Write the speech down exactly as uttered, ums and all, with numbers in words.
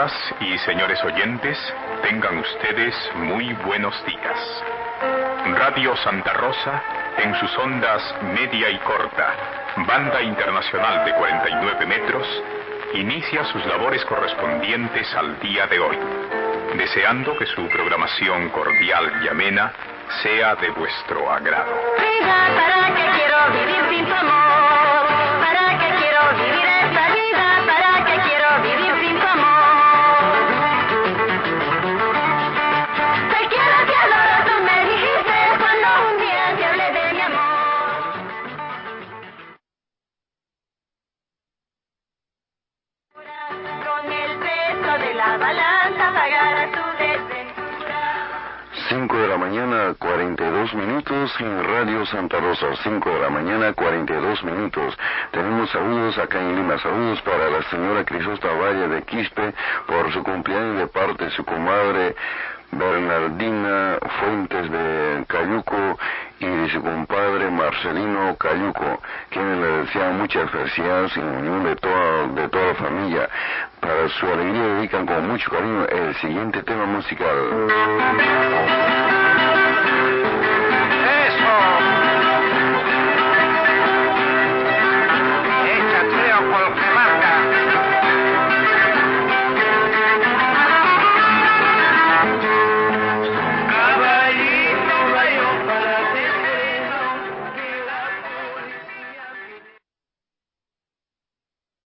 Señoras y señores oyentes, tengan ustedes muy buenos días. Radio Santa Rosa, en sus ondas media y corta, banda internacional de cuarenta y nueve metros, inicia sus labores correspondientes al día de hoy, deseando que su programación cordial y amena sea de vuestro agrado. Vida, ¿para qué quiero vivir sin tu amor? ¿Para qué quiero vivir esta vida? ¿Para qué quiero vivir sin tu amor? Te quiero, te adoro, tú me dijiste cuando un día te hablé de mi amor. Con el peso de la balanza pagarás tu desventura. cinco de la mañana, cuarenta y dos minutos en Radio Santa Rosa. cinco de la mañana, cuarenta y dos minutos. Tenemos saludos acá en Lima. Saludos para la señora Crisosta Valle de Quispe por su cumpleaños de parte de su comadre Bernardina Fuentes de Cayuco y de su compadre Marcelino Cayuco, quienes le desean muchas felicidades en unión de toda, de toda la familia. Para su alegría dedican con mucho cariño el siguiente tema musical.